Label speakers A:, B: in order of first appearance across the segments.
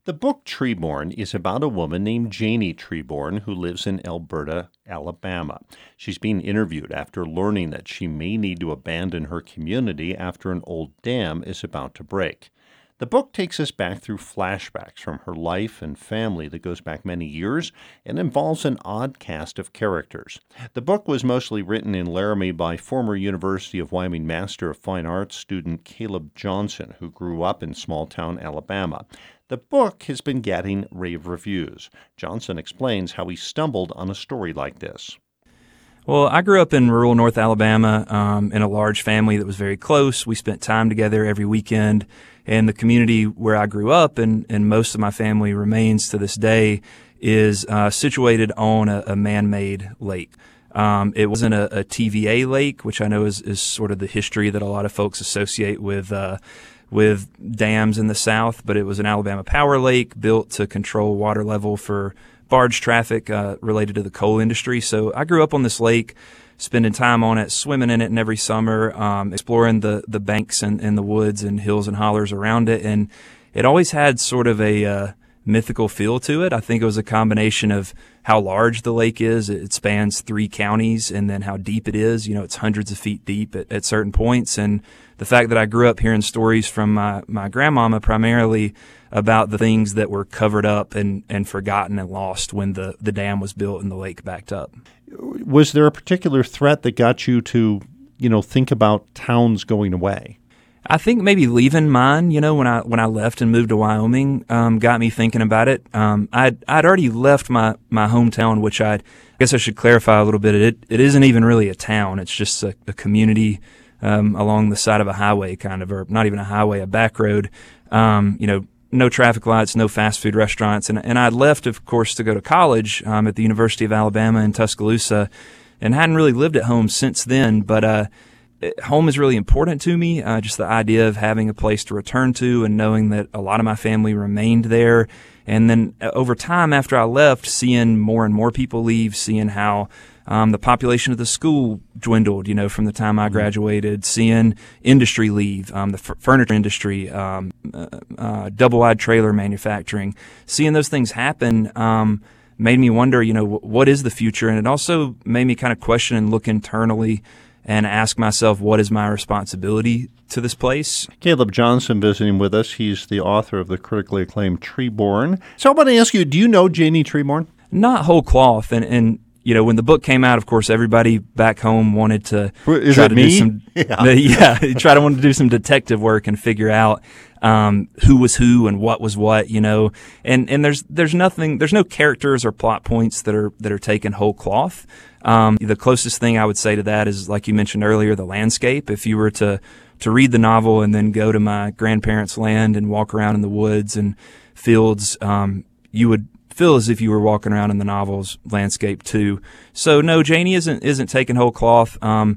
A: The book Treeborn is about a woman named Janie Treeborn who lives in Alberta, Alabama. She's being interviewed after learning that she may need to abandon her community after an old dam is about to break. The book takes us back through flashbacks from her life and family that goes back many years and involves an odd cast of characters. The book was mostly written in Laramie by former University of Wyoming Master of Fine Arts student Caleb Johnson, who grew up in small-town Alabama. The book has been getting rave reviews. Johnson explains how he stumbled on a story like this.
B: Well, I grew up in rural North Alabama in a large family that was very close. We spent time together every weekend. And the community where I grew up and most of my family remains to this day is situated on a man-made lake. It wasn't a TVA lake, which I know is sort of the history that a lot of folks associate with dams in the South, but it was an Alabama power lake built to control water level for barge traffic related to the coal industry. So I grew up on this lake, spending time on it, swimming in it, and every summer exploring the banks and the woods and hills and hollers around it. And it always had sort of a mythical feel to it. I think it was a combination of how large the lake is. It spans 3 counties, and then how deep it is. You know, it's hundreds of feet deep at certain points. And the fact that I grew up hearing stories from my grandmama primarily about the things that were covered up and forgotten and lost when the dam was built and the lake backed up.
A: Was there a particular threat that got you to, think about towns going away?
B: I think maybe leaving mine, when I left and moved to Wyoming, got me thinking about it. I'd already left my hometown, which I guess I should clarify a little bit. It isn't even really a town. It's just a community along the side of a highway, kind of, or not even a highway, a back road. No traffic lights, no fast food restaurants. And I'd left, of course, to go to college at the University of Alabama in Tuscaloosa, and hadn't really lived at home since then. But home is really important to me, just the idea of having a place to return to and knowing that a lot of my family remained there. And then over time after I left, seeing more and more people leave, seeing how the population of the school dwindled, from the time I graduated, seeing industry leave, the furniture industry, double-wide trailer manufacturing, seeing those things happen made me wonder, what is the future? And it also made me kind of question and look internally and ask myself, what is my responsibility to this place?
A: Caleb Johnson visiting with us. He's the author of the critically acclaimed Treeborn. So I want to ask you, do you know Janie Treeborn?
B: Not whole cloth. And when the book came out, of course, everybody back home wanted to try to do some want to do some detective work and figure out who was who and what was what, And there's no characters or plot points that are taken whole cloth. The closest thing I would say to that is, like you mentioned earlier, the landscape. If you were to read the novel and then go to my grandparents' land and walk around in the woods and fields, you would feel as if you were walking around in the novel's landscape too. So no, Janie isn't taken whole cloth.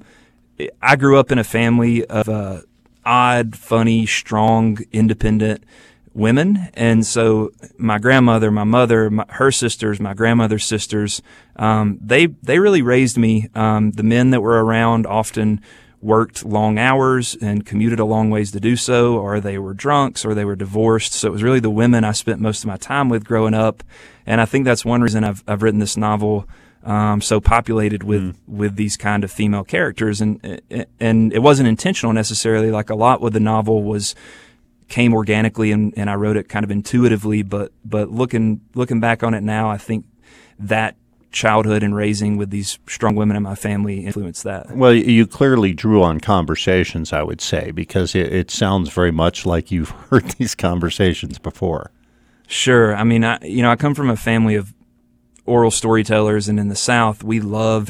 B: I grew up in a family of odd, funny, strong, independent women, and so my grandmother, my mother, her sisters, my grandmother's sisters, they really raised me. The men that were around often worked long hours and commuted a long ways to do so, or they were drunks, or they were divorced. So it was really the women I spent most of my time with growing up, and I think that's one reason I've written this novel so populated with these kind of female characters, and it wasn't intentional necessarily. Like a lot with the novel came organically, and I wrote it kind of intuitively. But looking back on it now, I think that childhood and raising with these strong women in my family influenced that.
A: Well, you clearly drew on conversations, I would say, because it sounds very much like you've heard these conversations before.
B: Sure. I mean, I come from a family of oral storytellers, and in the South, we love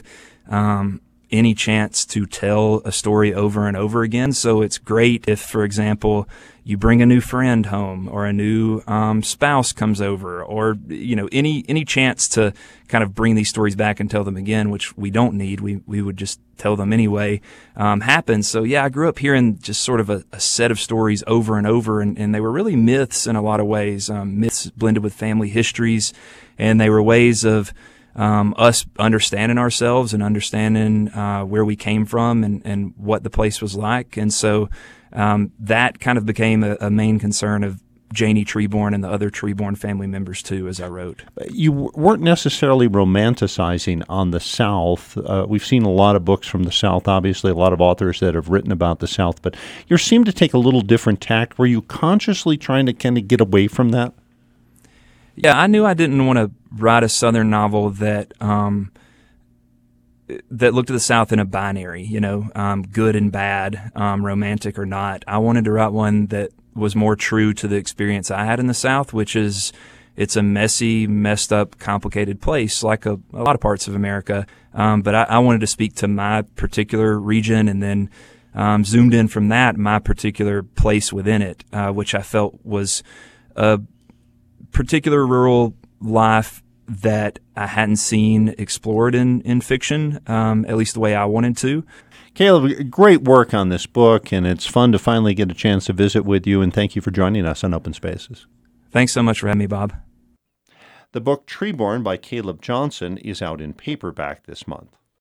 B: any chance to tell a story over and over again. So it's great if, for example, you bring a new friend home, or a new spouse comes over, or any chance to kind of bring these stories back and tell them again, which we don't need. We would just tell them anyway. Happens. So yeah, I grew up hearing just sort of a set of stories over and over, and they were really myths in a lot of ways. Myths blended with family histories, and they were ways of us understanding ourselves and understanding where we came from and what the place was like. And so that kind of became a main concern of Janie Treborn and the other Treborn family members too as I wrote.
A: You weren't necessarily romanticizing on the South. We've seen a lot of books from the South, obviously, a lot of authors that have written about the South, but you seem to take a little different tact. Were you consciously trying to kind of get away from that?
B: Yeah, I knew I didn't want to write a Southern novel that looked at the South in a binary, good and bad, romantic or not. I wanted to write one that was more true to the experience I had in the South, which is it's a messy, messed up, complicated place like a lot of parts of America. But I wanted to speak to my particular region and then zoomed in from that, my particular place within it, which I felt was a particular rural life that I hadn't seen explored in fiction, at least the way I wanted to.
A: Caleb, great work on this book, and it's fun to finally get a chance to visit with you, and thank you for joining us on Open Spaces.
B: Thanks so much for having me, Bob.
A: The book Treborn by Caleb Johnson is out in paperback this month.